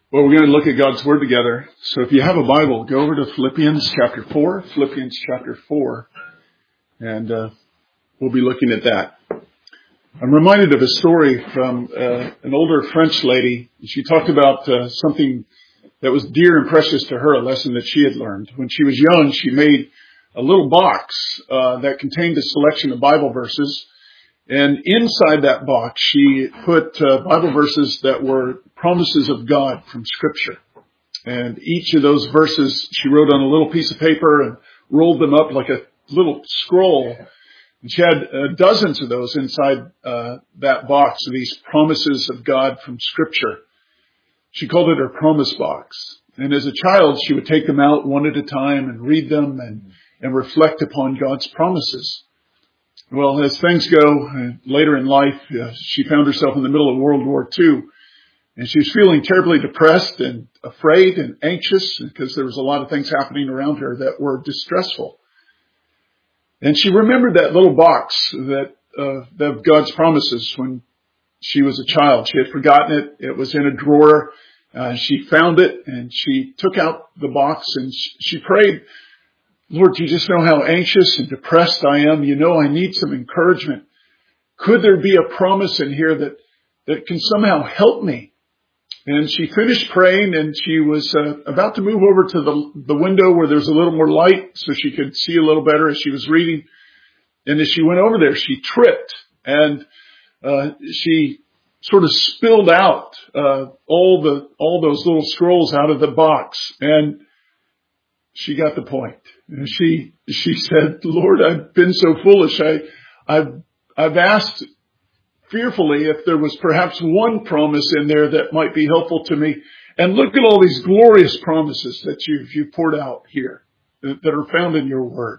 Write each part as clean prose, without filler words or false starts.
Well, we're going to look at God's Word together. So if you have a Bible, go over to Philippians chapter 4, and we'll be looking at that. I'm reminded of a story from an older French lady. She talked about something that was dear and precious to her, a lesson that she had learned. When she was young, she made a little box that contained a selection of Bible verses. And inside that box, she put Bible verses that were promises of God from Scripture. And each of those verses she wrote on a little piece of paper and rolled them up like a little scroll. And she had dozens of those inside that box, of these promises of God from Scripture. She called it her promise box. And as a child, she would take them out one at a time and read them and reflect upon God's promises. Well, as things go, later in life, she found herself in the middle of World War II. And she was feeling terribly depressed and afraid and anxious because there was a lot of things happening around her that were distressful. And she remembered that little box of God's promises when she was a child. She had forgotten it. It was in a drawer. She found it and she took out the box and she prayed, Lord, you just know how anxious and depressed I am. You know I need some encouragement. Could there be a promise in here that can somehow help me? And she finished praying and she was about to move over to the window where there's a little more light so she could see a little better as she was reading. And as she went over there, she tripped and she sort of spilled out all those little scrolls out of the box. And she got the point. And she said, Lord, I've been so foolish. I've asked fearfully if there was perhaps one promise in there that might be helpful to me. And look at all these glorious promises that you've poured out here that are found in your word.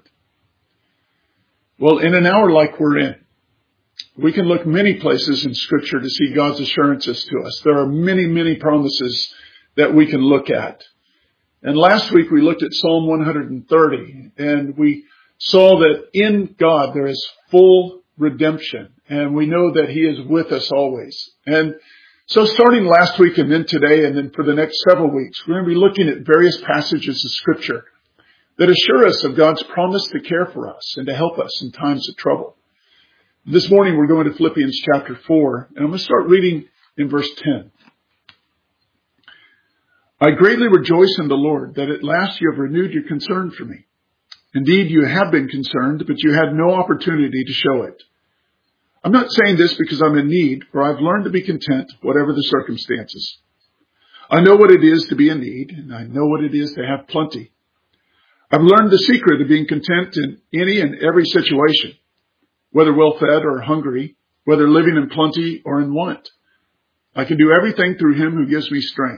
Well, in an hour like we're in, we can look many places in Scripture to see God's assurances to us. There are many, many promises that we can look at. And last week we looked at Psalm 130 and we saw that in God there is full redemption and we know that He is with us always. And so starting last week and then today and then for the next several weeks, we're going to be looking at various passages of Scripture that assure us of God's promise to care for us and to help us in times of trouble. This morning we're going to Philippians chapter 4 and I'm going to start reading in verse 10. I greatly rejoice in the Lord that at last you have renewed your concern for me. Indeed, you have been concerned, but you had no opportunity to show it. I'm not saying this because I'm in need, for I've learned to be content, whatever the circumstances. I know what it is to be in need, and I know what it is to have plenty. I've learned the secret of being content in any and every situation, whether well-fed or hungry, whether living in plenty or in want. I can do everything through Him who gives me strength.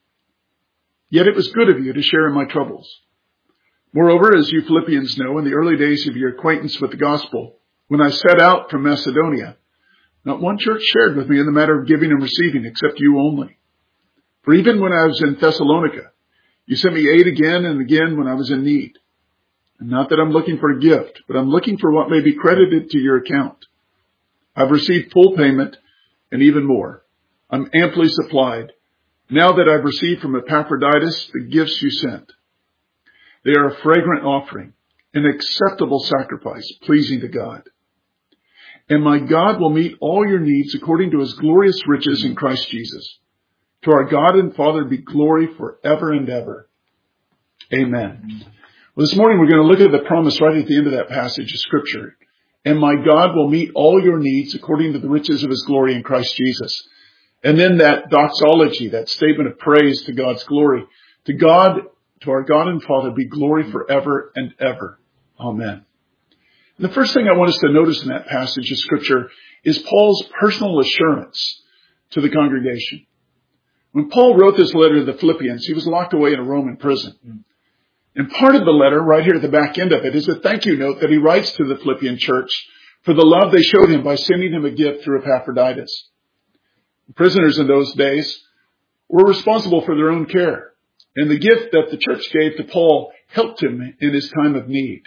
Yet it was good of you to share in my troubles. Moreover, as you Philippians know, in the early days of your acquaintance with the gospel, when I set out from Macedonia, not one church shared with me in the matter of giving and receiving except you only. For even when I was in Thessalonica, you sent me aid again and again when I was in need. And not that I'm looking for a gift, but I'm looking for what may be credited to your account. I've received full payment and even more. I'm amply supplied. Now that I've received from Epaphroditus the gifts you sent, they are a fragrant offering, an acceptable sacrifice, pleasing to God. And my God will meet all your needs according to His glorious riches in Christ Jesus. To our God and Father be glory forever and ever. Amen. Well, this morning we're going to look at the promise right at the end of that passage of Scripture. And my God will meet all your needs according to the riches of His glory in Christ Jesus. And then that doxology, that statement of praise to God's glory. To God, to our God and Father, be glory forever and ever. Amen. And the first thing I want us to notice in that passage of Scripture is Paul's personal assurance to the congregation. When Paul wrote this letter to the Philippians, he was locked away in a Roman prison. And part of the letter, right here at the back end of it, is a thank you note that he writes to the Philippian church for the love they showed him by sending him a gift through Epaphroditus. Prisoners in those days were responsible for their own care. And the gift that the church gave to Paul helped him in his time of need.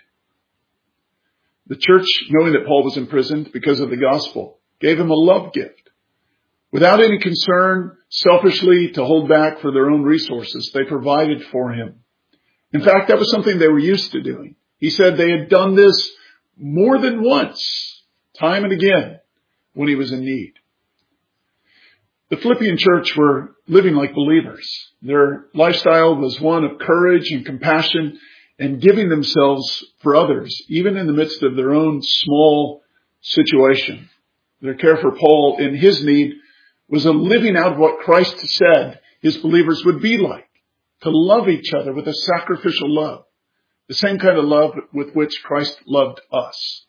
The church, knowing that Paul was imprisoned because of the gospel, gave him a love gift. Without any concern selfishly to hold back for their own resources, they provided for him. In fact, that was something they were used to doing. He said they had done this more than once, time and again, when he was in need. The Philippian church were living like believers. Their lifestyle was one of courage and compassion and giving themselves for others, even in the midst of their own small situation. Their care for Paul in his need was a living out of what Christ said his believers would be like, to love each other with a sacrificial love, the same kind of love with which Christ loved us.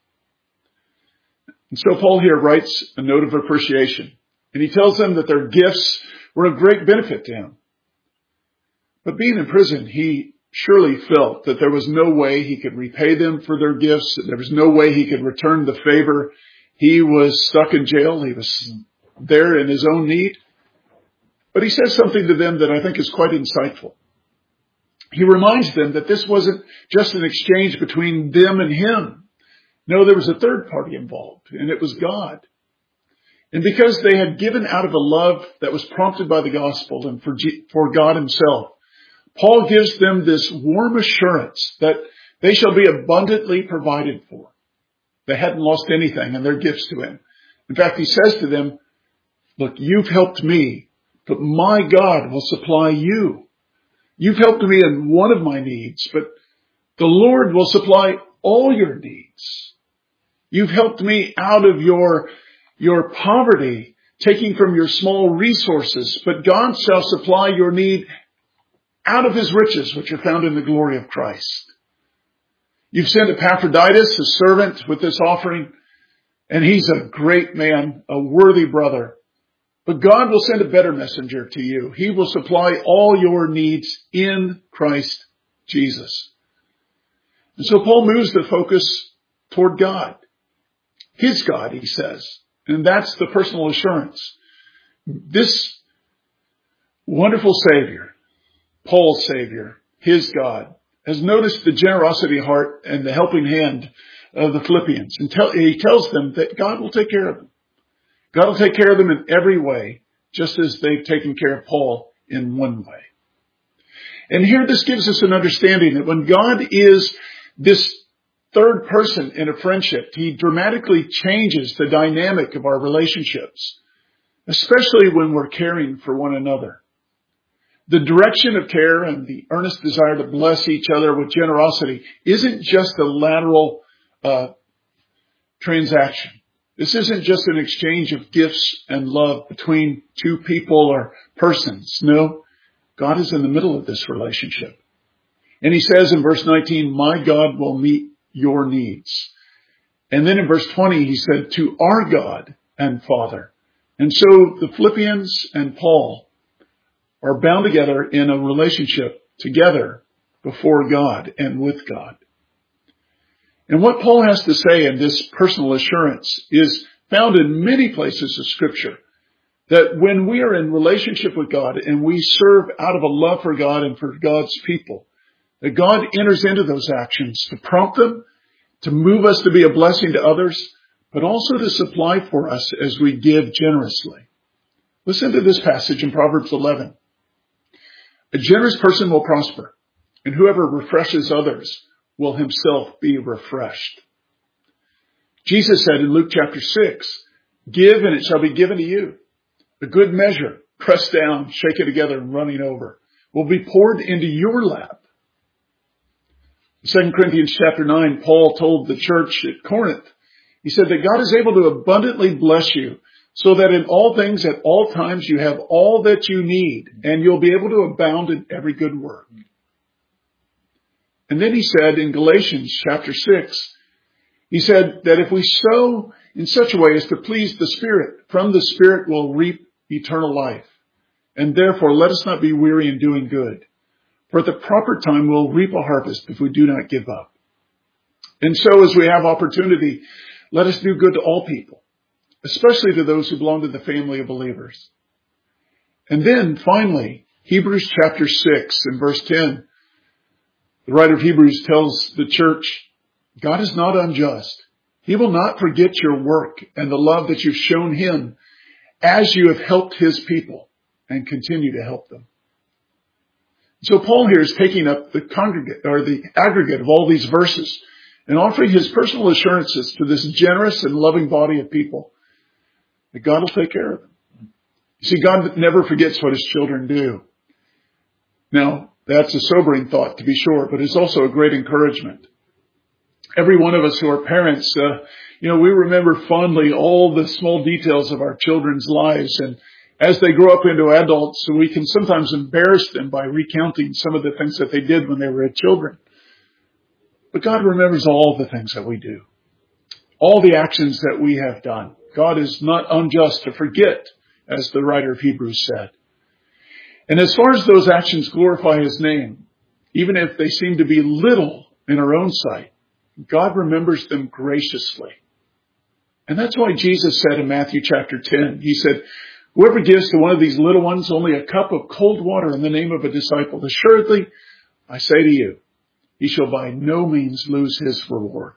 And so Paul here writes a note of appreciation, and he tells them that their gifts were of great benefit to him. But being in prison, he surely felt that there was no way he could repay them for their gifts. There was no way he could return the favor. He was stuck in jail. He was there in his own need. But he says something to them that I think is quite insightful. He reminds them that this wasn't just an exchange between them and him. No, there was a third party involved, and it was God. And because they had given out of a love that was prompted by the gospel and for God himself, Paul gives them this warm assurance that they shall be abundantly provided for. They hadn't lost anything in their gifts to him. In fact, he says to them, look, you've helped me, but my God will supply you. You've helped me in one of my needs, but the Lord will supply all your needs. You've helped me out of your poverty, taking from your small resources, but God shall supply your need out of his riches, which are found in the glory of Christ. You've sent Epaphroditus, a servant, with this offering, and he's a great man, a worthy brother. But God will send a better messenger to you. He will supply all your needs in Christ Jesus. And so Paul moves the focus toward God. His God, he says. And that's the personal assurance. This wonderful Savior, Paul's Savior, his God, has noticed the generosity heart and the helping hand of the Philippians. And he tells them that God will take care of them. God will take care of them in every way, just as they've taken care of Paul in one way. And here this gives us an understanding that when God is this third person in a friendship, he dramatically changes the dynamic of our relationships, especially when we're caring for one another. The direction of care and the earnest desire to bless each other with generosity isn't just a lateral transaction. This isn't just an exchange of gifts and love between two people or persons. No, God is in the middle of this relationship. And he says in verse 19, my God will meet your needs. And then in verse 20, he said, to our God and Father. And so the Philippians and Paul are bound together in a relationship together before God and with God. And what Paul has to say in this personal assurance is found in many places of Scripture. That when we are in relationship with God and we serve out of a love for God and for God's people, that God enters into those actions to prompt them, to move us to be a blessing to others, but also to supply for us as we give generously. Listen to this passage in Proverbs 11. A generous person will prosper, and whoever refreshes others will himself be refreshed. Jesus said in Luke chapter 6, give and it shall be given to you. A good measure, pressed down, shaken together, and running over, will be poured into your lap. In 2 Corinthians chapter 9, Paul told the church at Corinth, he said that God is able to abundantly bless you so that in all things at all times you have all that you need and you'll be able to abound in every good work. And then he said in Galatians chapter 6, he said that if we sow in such a way as to please the Spirit, from the Spirit we'll reap eternal life. And therefore let us not be weary in doing good. For at the proper time we'll reap a harvest if we do not give up. And so as we have opportunity, let us do good to all people, especially to those who belong to the family of believers. And then finally, Hebrews chapter 6 and verse 10, the writer of Hebrews tells the church, God is not unjust. He will not forget your work and the love that you've shown him as you have helped his people and continue to help them. So Paul here is taking up the congregate or the aggregate of all these verses and offering his personal assurances to this generous and loving body of people that God will take care of them. You see, God never forgets what his children do. Now, that's a sobering thought, to be sure, but it's also a great encouragement. Every one of us who are parents, we remember fondly all the small details of our children's lives. And as they grow up into adults, we can sometimes embarrass them by recounting some of the things that they did when they were children. But God remembers all the things that we do, all the actions that we have done. God is not unjust to forget, as the writer of Hebrews said. And as far as those actions glorify his name, even if they seem to be little in our own sight, God remembers them graciously. And that's why Jesus said in Matthew chapter 10, he said, whoever gives to one of these little ones only a cup of cold water in the name of a disciple, assuredly, I say to you, he shall by no means lose his reward.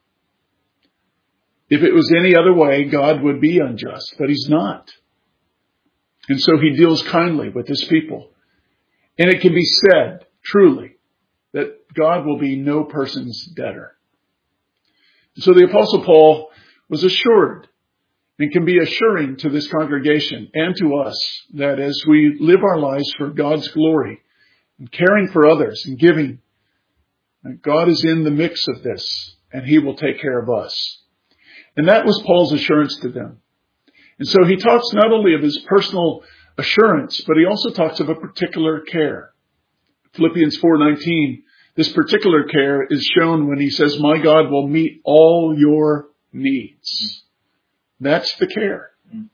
If it was any other way, God would be unjust, but he's not. And so he deals kindly with his people. And it can be said, truly, that God will be no person's debtor. So the Apostle Paul was assured and can be assuring to this congregation and to us that as we live our lives for God's glory and caring for others and giving, that God is in the mix of this and he will take care of us. And that was Paul's assurance to them. And so he talks not only of his personal assurance, but he also talks of a particular care. Philippians 4:19, this particular care is shown when he says, my God will meet all your needs. That's the care.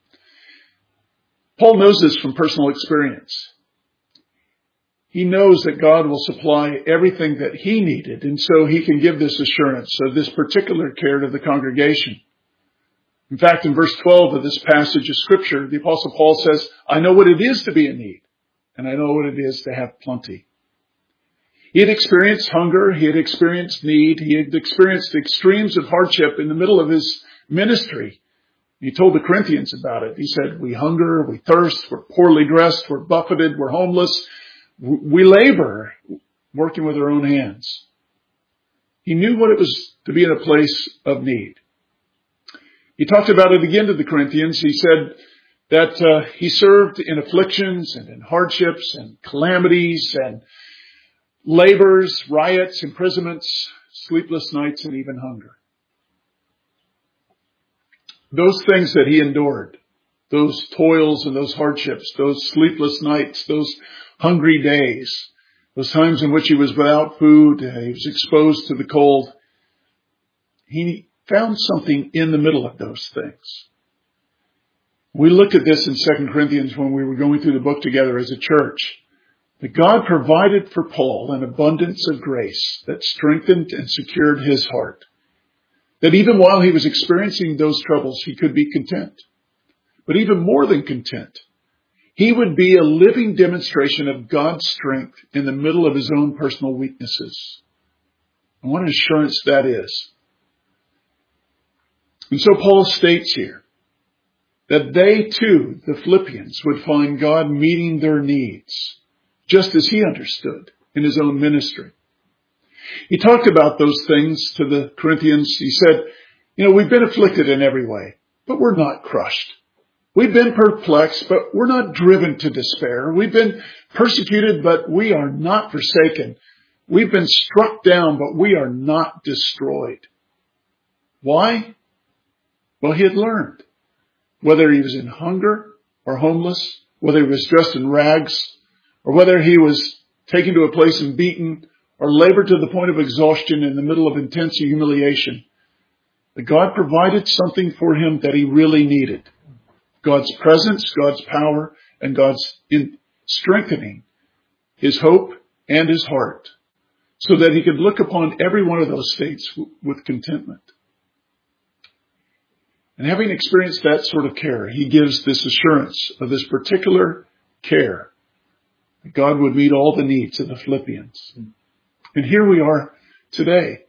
Paul knows this from personal experience. He knows that God will supply everything that he needed, and so he can give this assurance of this particular care to the congregation. In fact, in verse 12 of this passage of Scripture, the Apostle Paul says, I know what it is to be in need, and I know what it is to have plenty. He had experienced hunger, he had experienced need, he had experienced extremes of hardship in the middle of his ministry. He told the Corinthians about it. He said, we hunger, we thirst, we're poorly dressed, we're buffeted, we're homeless, we labor, working with our own hands. He knew what it was to be in a place of need. He talked about it again to the Corinthians. He said that he served in afflictions and in hardships and calamities and labors, riots, imprisonments, sleepless nights, and even hunger. Those things that he endured, those toils and those hardships, those sleepless nights, those hungry days, those times in which he was without food, he was exposed to the cold, he found something in the middle of those things. We looked at this in 2 Corinthians when we were going through the book together as a church. That God provided for Paul an abundance of grace that strengthened and secured his heart. That even while he was experiencing those troubles, he could be content. But even more than content, he would be a living demonstration of God's strength in the middle of his own personal weaknesses. And what an assurance that is. And so Paul states here that they too, the Philippians, would find God meeting their needs, just as he understood in his own ministry. He talked about those things to the Corinthians. He said, we've been afflicted in every way, but we're not crushed. We've been perplexed, but we're not driven to despair. We've been persecuted, but we are not forsaken. We've been struck down, but we are not destroyed. Why? Well, he had learned, whether he was in hunger or homeless, whether he was dressed in rags, or whether he was taken to a place and beaten, or labored to the point of exhaustion in the middle of intense humiliation, that God provided something for him that he really needed. God's presence, God's power, and God's strengthening his hope and his heart, so that he could look upon every one of those states with contentment. And having experienced that sort of care, he gives this assurance of this particular care, that God would meet all the needs of the Philippians. And here we are today,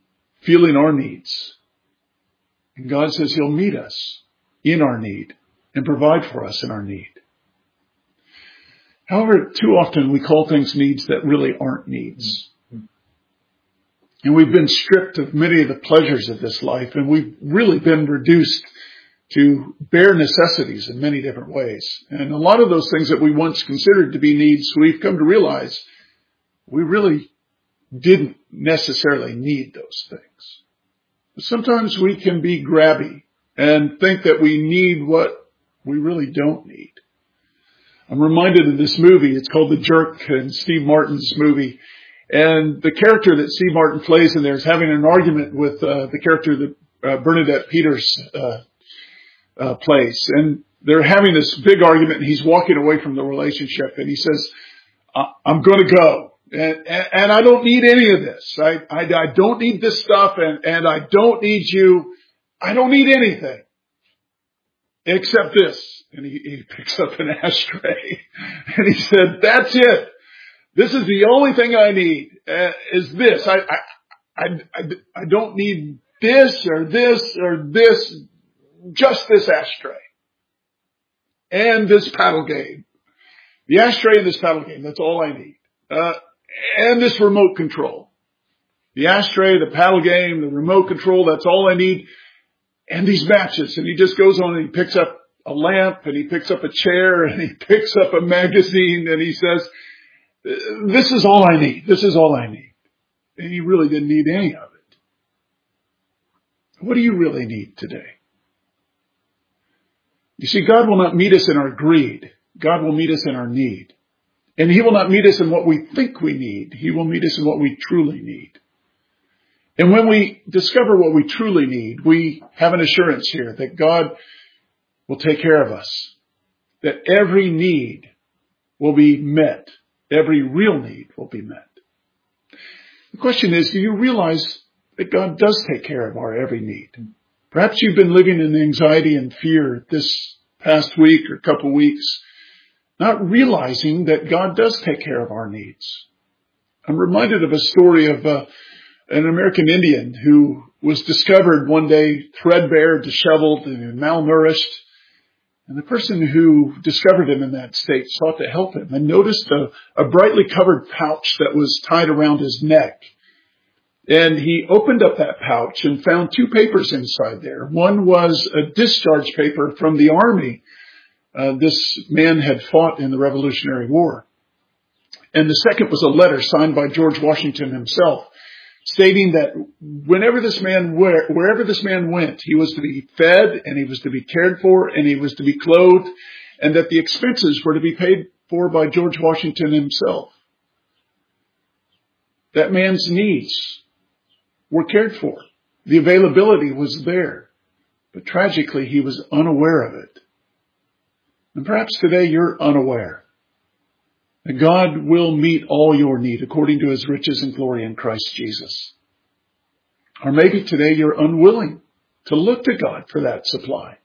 feeling our needs. And God says he'll meet us in our need and provide for us in our need. However, too often we call things needs that really aren't needs. And we've been stripped of many of the pleasures of this life, and we've really been reduced to bare necessities in many different ways. And a lot of those things that we once considered to be needs, we've come to realize we really didn't necessarily need those things. But sometimes we can be grabby and think that we need what we really don't need. I'm reminded of this movie. It's called The Jerk, and Steve Martin's movie. And the character that Steve Martin plays in there is having an argument with the character that Bernadette Peters plays. And they're having this big argument, and he's walking away from the relationship. And he says, I'm going to go. And I don't need any of this. I don't need this stuff, and I don't need you. I don't need anything except this. And he picks up an ashtray, and he said, that's it. This is the only thing I need, is this. I don't need this or this or this, just this ashtray. And this paddle game. The ashtray and this paddle game, that's all I need. And this remote control. The ashtray, the paddle game, the remote control, that's all I need. And these matches. And he just goes on and he picks up a lamp, and he picks up a chair, and he picks up a magazine, and he says, this is all I need. This is all I need. And he really didn't need any of it. What do you really need today? You see, God will not meet us in our greed. God will meet us in our need. And He will not meet us in what we think we need. He will meet us in what we truly need. And when we discover what we truly need, we have an assurance here that God will take care of us. That every need will be met. Every real need will be met. The question is, do you realize that God does take care of our every need? Perhaps you've been living in anxiety and fear this past week or couple weeks, not realizing that God does take care of our needs. I'm reminded of a story of an American Indian who was discovered one day threadbare, disheveled, and malnourished. And the person who discovered him in that state sought to help him and noticed a brightly covered pouch that was tied around his neck. And he opened up that pouch and found two papers inside there. One was a discharge paper from the Army. This man had fought in the Revolutionary War. And the second was a letter signed by George Washington himself, stating that wherever this man went, he was to be fed, and he was to be cared for, and he was to be clothed, and that the expenses were to be paid for by George Washington himself. That man's needs were cared for. The availability was there. But tragically, he was unaware of it. And perhaps today you're unaware that God will meet all your need according to His riches and glory in Christ Jesus. Or maybe today you're unwilling to look to God for that supply.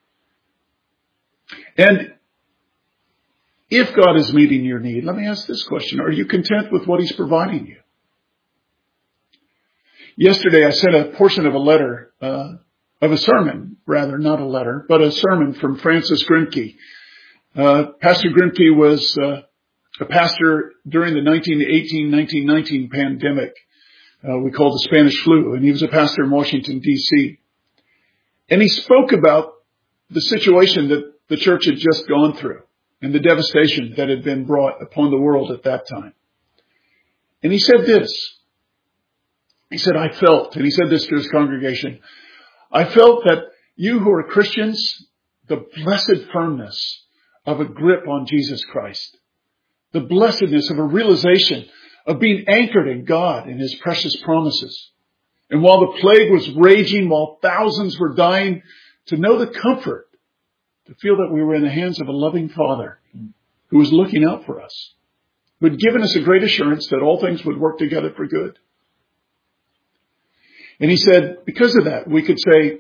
And if God is meeting your need, let me ask this question. Are you content with what He's providing you? Yesterday I sent a portion of a letter, of a sermon, rather, not a letter, but a sermon from Francis Grimke. Pastor Grimke was a pastor during the 1918-1919 pandemic, we called the Spanish flu, and he was a pastor in Washington, D.C. And he spoke about the situation that the church had just gone through and the devastation that had been brought upon the world at that time. And he said this. He said, I felt, and he said this to his congregation, I felt that you who are Christians, the blessed firmness of a grip on Jesus Christ, the blessedness of a realization of being anchored in God and His precious promises. And while the plague was raging, while thousands were dying, to know the comfort, to feel that we were in the hands of a loving Father who was looking out for us, who had given us a great assurance that all things would work together for good. And he said, because of that, we could say,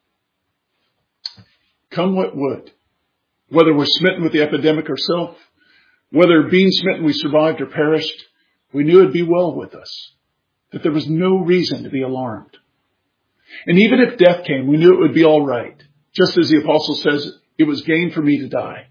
come what would, whether we're smitten with the epidemic ourselves, whether being smitten we survived or perished, we knew it'd be well with us, that there was no reason to be alarmed. And even if death came, we knew it would be all right. Just as the apostle says It was gain for me to die.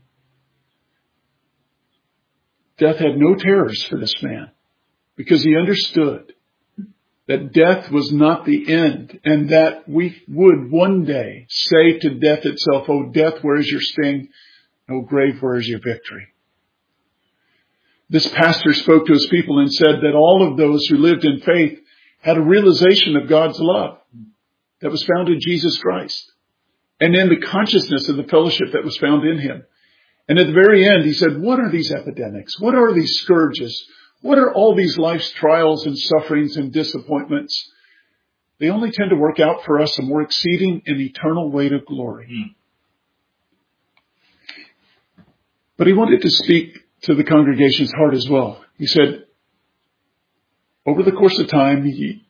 Death had no terrors for this man because he understood that death was not the end and that we would one day say to death itself, "Oh, death, where is your sting? Oh, grave, where is your victory?" This pastor spoke to his people and said that all of those who lived in faith had a realization of God's love that was found in Jesus Christ and in the consciousness of the fellowship that was found in him. And at the very end, he said, what are these epidemics? What are these scourges? What are all these life's trials and sufferings and disappointments? They only tend to work out for us a more exceeding and eternal weight of glory. But he wanted to speak to the congregation's heart as well. He said, over the course of time,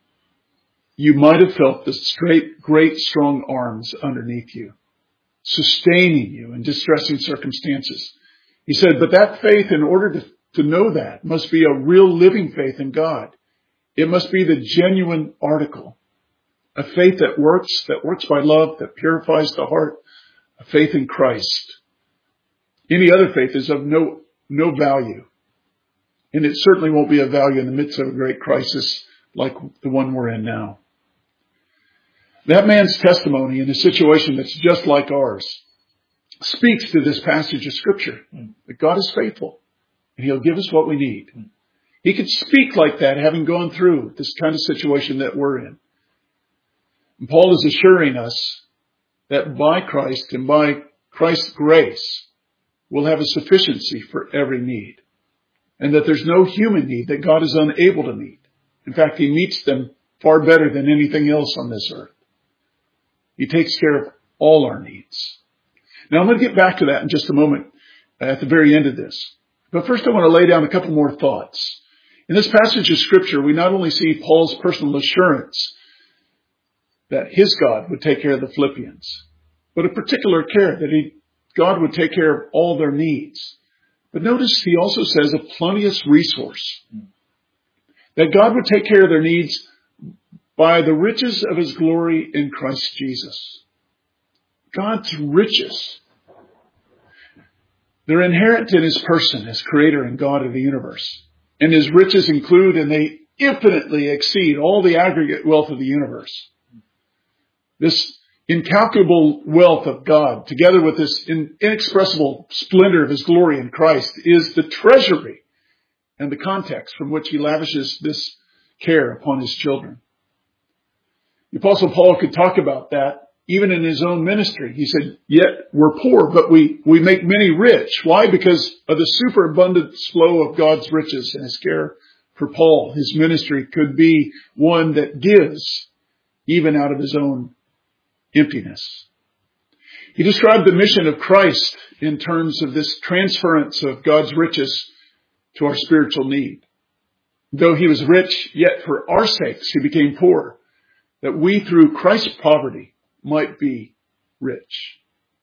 you might have felt the great, strong arms underneath you, sustaining you in distressing circumstances. He said, but that faith, in order to know that, must be a real living faith in God. It must be the genuine article. A faith that works by love, that purifies the heart, a faith in Christ. Any other faith is of no value. And it certainly won't be of value in the midst of a great crisis like the one we're in now. That man's testimony in a situation that's just like ours speaks to this passage of Scripture, that God is faithful and He'll give us what we need. He could speak like that having gone through this kind of situation that we're in. And Paul is assuring us that by Christ and by Christ's grace, we'll have a sufficiency for every need. And that there's no human need that God is unable to meet. In fact, He meets them far better than anything else on this earth. He takes care of all our needs. Now, I'm going to get back to that in just a moment at the very end of this. But first, I want to lay down a couple more thoughts. In this passage of Scripture, we not only see Paul's personal assurance that his God would take care of the Philippians, but a particular care that God would take care of all their needs. But notice he also says a plenteous resource. That God would take care of their needs by the riches of His glory in Christ Jesus. God's riches. They're inherent in His person as Creator and God of the universe. And His riches include and they infinitely exceed all the aggregate wealth of the universe. This incalculable wealth of God, together with this inexpressible splendor of His glory in Christ, is the treasury and the context from which He lavishes this care upon His children. The Apostle Paul could talk about that even in his own ministry. He said, yet we're poor, but we make many rich. Why? Because of the superabundant flow of God's riches and His care for Paul. His ministry could be one that gives even out of his own emptiness. He described the mission of Christ in terms of this transference of God's riches to our spiritual need. Though He was rich, yet for our sakes He became poor, that we through Christ's poverty might be rich.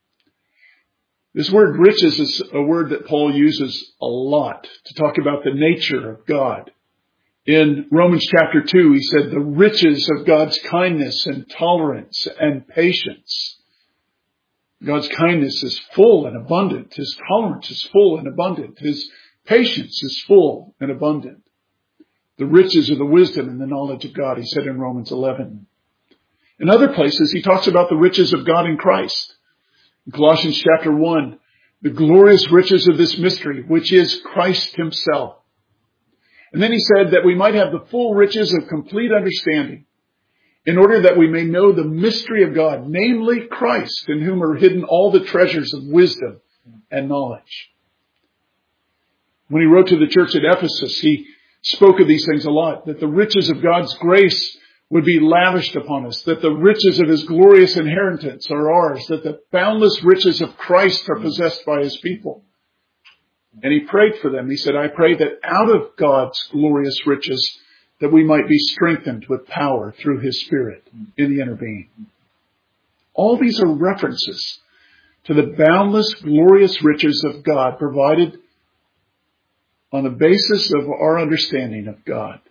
This word riches is a word that Paul uses a lot to talk about the nature of God. In Romans chapter 2, he said the riches of God's kindness and tolerance and patience. God's kindness is full and abundant. His tolerance is full and abundant. His patience is full and abundant. The riches of the wisdom and the knowledge of God, he said in Romans 11. In other places, he talks about the riches of God in Christ. In Colossians chapter 1, the glorious riches of this mystery, which is Christ Himself. And then he said that we might have the full riches of complete understanding, in order that we may know the mystery of God, namely Christ, in whom are hidden all the treasures of wisdom and knowledge. When he wrote to the church at Ephesus, he spoke of these things a lot, that the riches of God's grace would be lavished upon us, that the riches of His glorious inheritance are ours, that the boundless riches of Christ are possessed by His people. And he prayed for them. He said, I pray that out of God's glorious riches, that we might be strengthened with power through His Spirit in the inner being. All these are references to the boundless, glorious riches of God provided on the basis of our understanding of God.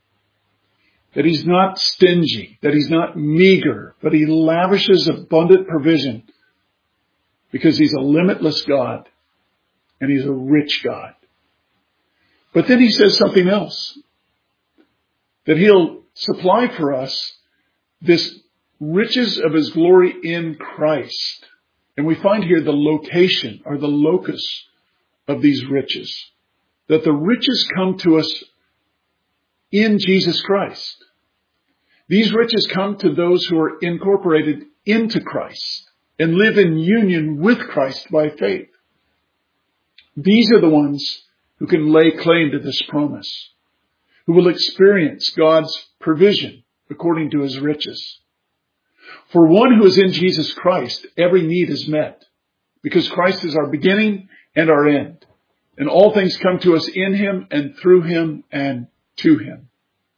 That He's not stingy, that He's not meager, but He lavishes abundant provision because He's a limitless God and He's a rich God. But then He says something else, that He'll supply for us this riches of His glory in Christ. And we find here the location or the locus of these riches, that the riches come to us in Jesus Christ. These riches come to those who are incorporated into Christ and live in union with Christ by faith. These are the ones who can lay claim to this promise, who will experience God's provision according to His riches. For one who is in Jesus Christ, every need is met, because Christ is our beginning and our end, and all things come to us in Him and through Him and to Him.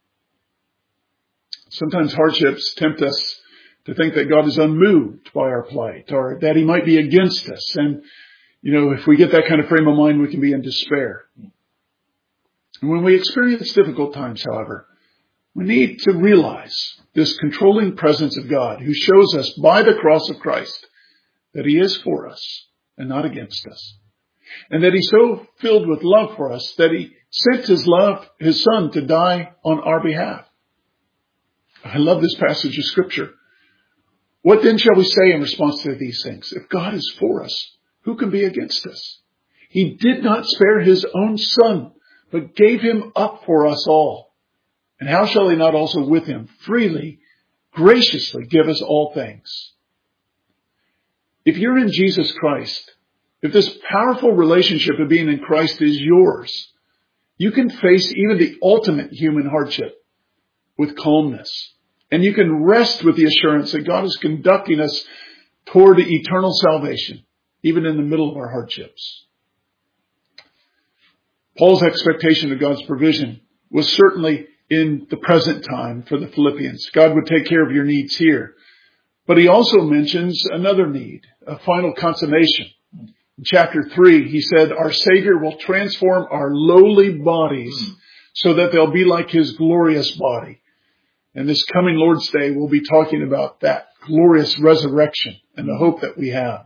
Sometimes hardships tempt us to think that God is unmoved by our plight, or that He might be against us. And, if we get that kind of frame of mind, we can be in despair. And when we experience difficult times, however, we need to realize this controlling presence of God, who shows us by the cross of Christ that He is for us and not against us. And that He's so filled with love for us that He sent His Son to die on our behalf. I love this passage of Scripture. What then shall we say in response to these things? If God is for us, who can be against us? He did not spare His own Son, but gave Him up for us all. And how shall He not also with Him freely, graciously give us all things? If you're in Jesus Christ, if this powerful relationship of being in Christ is yours, you can face even the ultimate human hardship with calmness. And you can rest with the assurance that God is conducting us toward eternal salvation, even in the middle of our hardships. Paul's expectation of God's provision was certainly in the present time for the Philippians. God would take care of your needs here. But he also mentions another need, a final consummation. In chapter 3, he said, our Savior will transform our lowly bodies so that they'll be like His glorious body. And this coming Lord's Day, we'll be talking about that glorious resurrection and the hope that we have.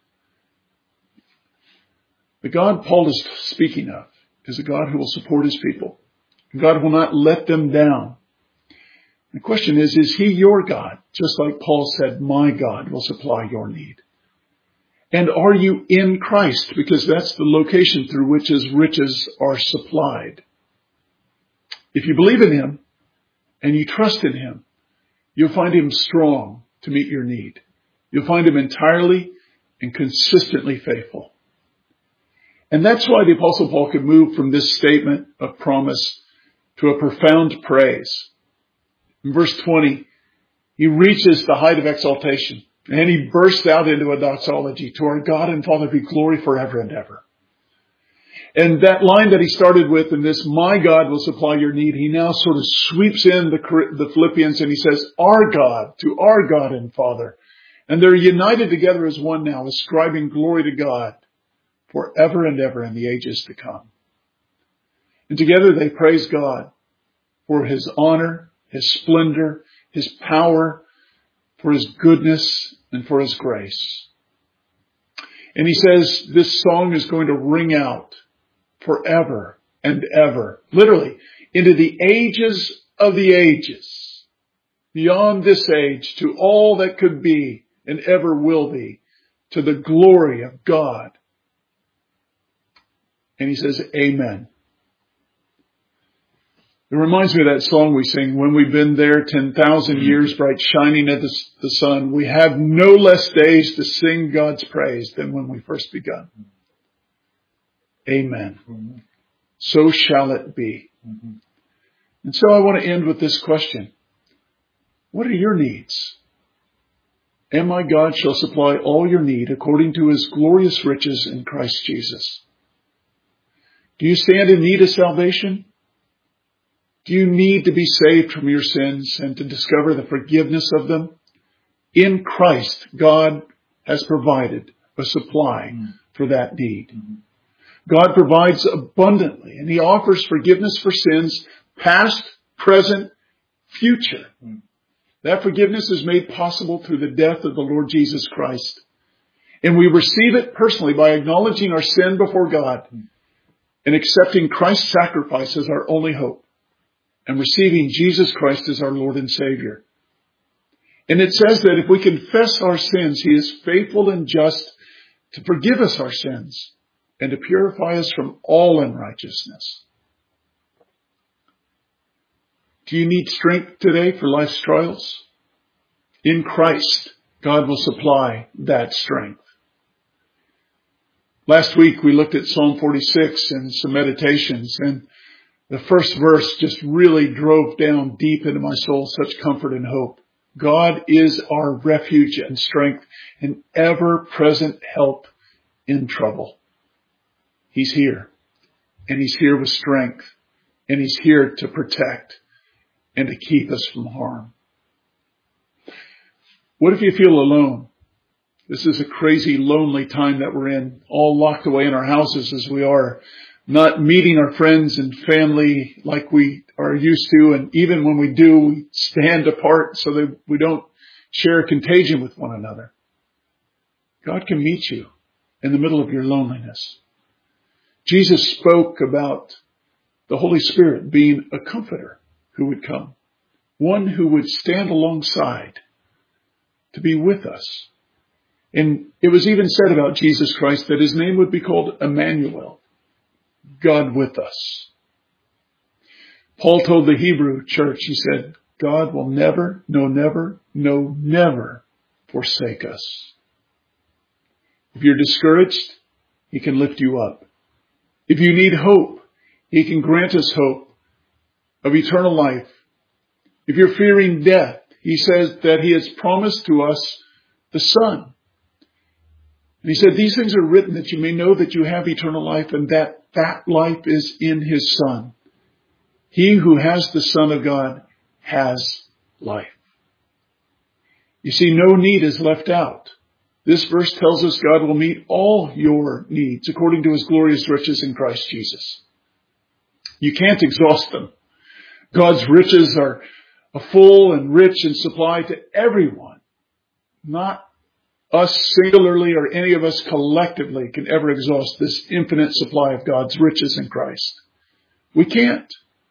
The God Paul is speaking of is a God who will support His people. God will not let them down. The question is He your God? Just like Paul said, my God will supply your need. And are you in Christ? Because that's the location through which His riches are supplied. If you believe in Him and you trust in Him, you'll find Him strong to meet your need. You'll find Him entirely and consistently faithful. And that's why the Apostle Paul could move from this statement of promise to a profound praise. In verse 20, he reaches the height of exaltation and he bursts out into a doxology. To our God and Father be glory forever and ever. And that line that he started with in this, my God will supply your need, he now sort of sweeps in the Philippians and he says, our God, to our God and Father. And they're united together as one now, ascribing glory to God forever and ever in the ages to come. And together they praise God for His honor, His splendor, His power, for His goodness, and for His grace. And he says this song is going to ring out forever and ever, literally, into the ages of the ages, beyond this age, to all that could be and ever will be, to the glory of God. And he says, amen. It reminds me of that song we sing, when we've been there 10,000 years, bright shining as the sun, we have no less days to sing God's praise than when we first begun. Amen. Mm-hmm. So shall it be. Mm-hmm. And so I want to end with this question. What are your needs? And my God shall supply all your need according to His glorious riches in Christ Jesus. Do you stand in need of salvation? Do you need to be saved from your sins and to discover the forgiveness of them? In Christ, God has provided a supply for that need. God provides abundantly, and He offers forgiveness for sins, past, present, future. That forgiveness is made possible through the death of the Lord Jesus Christ. And we receive it personally by acknowledging our sin before God and accepting Christ's sacrifice as our only hope and receiving Jesus Christ as our Lord and Savior. And it says that if we confess our sins, He is faithful and just to forgive us our sins and to purify us from all unrighteousness. Do you need strength today for life's trials? In Christ, God will supply that strength. Last week we looked at Psalm 46 and some meditations, and the first verse just really drove down deep into my soul such comfort and hope. God is our refuge and strength and ever-present help in trouble. He's here, and He's here with strength, and He's here to protect and to keep us from harm. What if you feel alone? This is a crazy, lonely time that we're in, all locked away in our houses as we are, not meeting our friends and family like we are used to. And even when we do, we stand apart so that we don't share contagion with one another. God can meet you in the middle of your loneliness. Jesus spoke about the Holy Spirit being a comforter who would come, one who would stand alongside to be with us. And it was even said about Jesus Christ that His name would be called Emmanuel, God with us. Paul told the Hebrew church, he said, God will never forsake us. If you're discouraged, He can lift you up. If you need hope, He can grant us hope of eternal life. If you're fearing death, He says that He has promised to us the Son. And He said, these things are written that you may know that you have eternal life and that life is in His Son. He who has the Son of God has life. You see, no need is left out. This verse tells us God will meet all your needs according to His glorious riches in Christ Jesus. You can't exhaust them. God's riches are full and rich and supply to everyone. Not us singularly or any of us collectively can ever exhaust this infinite supply of God's riches in Christ. We can't.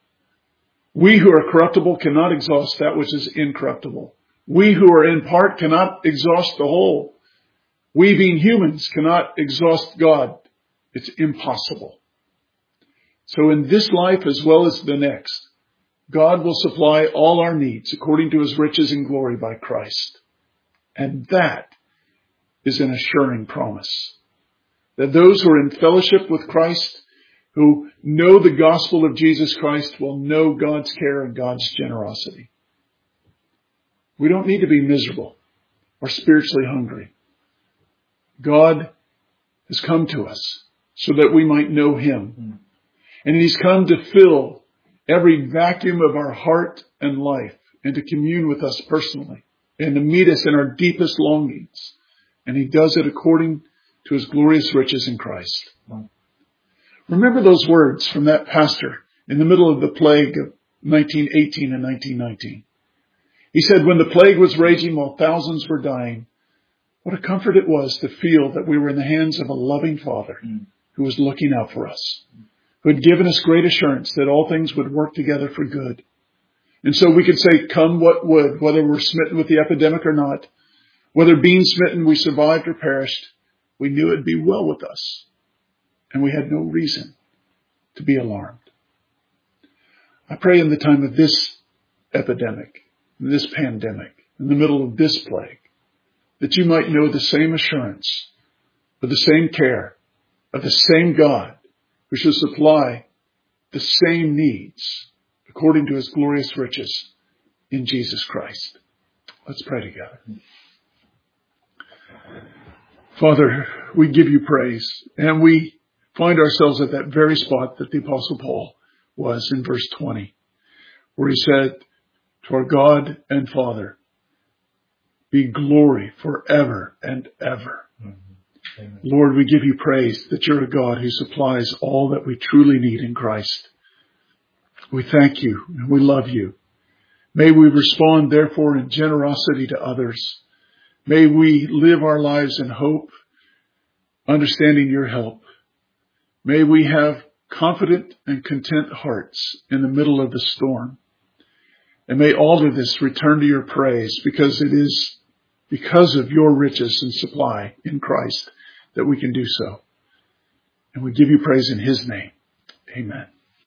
We who are corruptible cannot exhaust that which is incorruptible. We who are in part cannot exhaust the whole. We being humans cannot exhaust God. It's impossible. So in this life as well as the next, God will supply all our needs according to His riches and glory by Christ. And that is an assuring promise. That those who are in fellowship with Christ, who know the gospel of Jesus Christ, will know God's care and God's generosity. We don't need to be miserable or spiritually hungry. God has come to us so that we might know Him. And He's come to fill every vacuum of our heart and life and to commune with us personally and to meet us in our deepest longings. And He does it according to His glorious riches in Christ. Remember those words from that pastor in the middle of the plague of 1918 and 1919. He said, when the plague was raging while thousands were dying, what a comfort it was to feel that we were in the hands of a loving Father who was looking out for us, who had given us great assurance that all things would work together for good. And so we could say, come what would, whether we're smitten with the epidemic or not, whether being smitten we survived or perished, we knew it'd be well with us. And we had no reason to be alarmed. I pray in the time of this epidemic, this pandemic, in the middle of this plague, that you might know the same assurance, of the same care, of the same God, who shall supply the same needs according to His glorious riches in Jesus Christ. Let's pray together. Father, we give you praise, and we find ourselves at that very spot that the Apostle Paul was in verse 20, where he said, to our God and Father, be glory forever and ever. Amen. Lord, we give you praise that you're a God who supplies all that we truly need in Christ. We thank you and we love you. May we respond, therefore, in generosity to others. May we live our lives in hope understanding your help. May we have confident and content hearts in the middle of the storm. And may all of this return to your praise, because it is because of your riches and supply in Christ that we can do so. And we give you praise in his name. Amen.